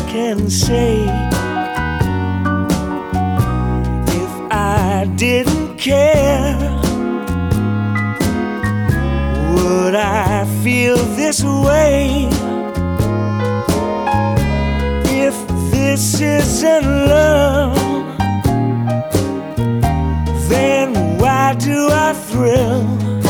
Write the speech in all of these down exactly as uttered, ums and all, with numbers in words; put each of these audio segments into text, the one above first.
can say. If I didn't care, would I feel this way? If this isn't love, then why do I thrill?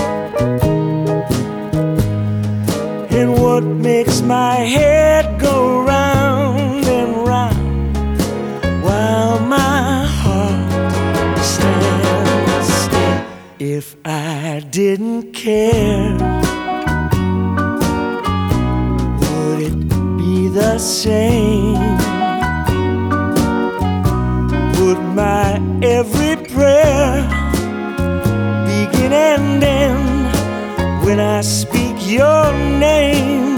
And what makes my head go round and round while my heart stands still? If I didn't care, would it be the same? Would my every prayer begin and end when I speak your name?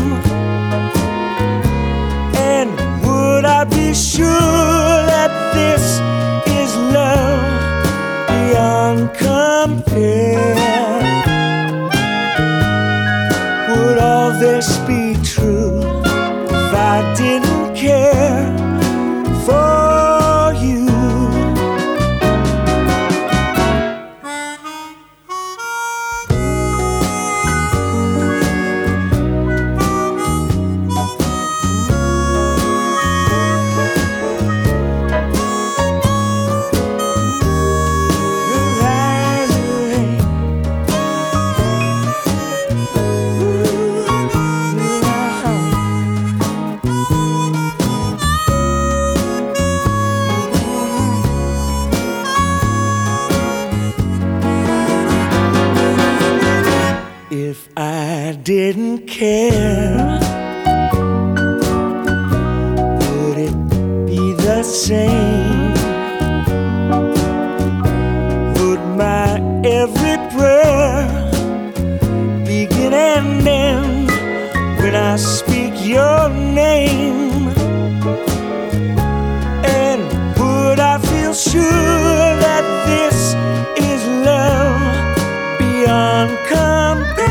And would I be sure that this is love beyond compare? Would all this be true if I didn't care for you? If I didn't care, would it be the same? Would my every prayer begin and end when I speak your name? And would I feel sure that this is love beyond compare?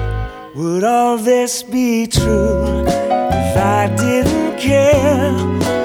Would all this be true if I didn't care?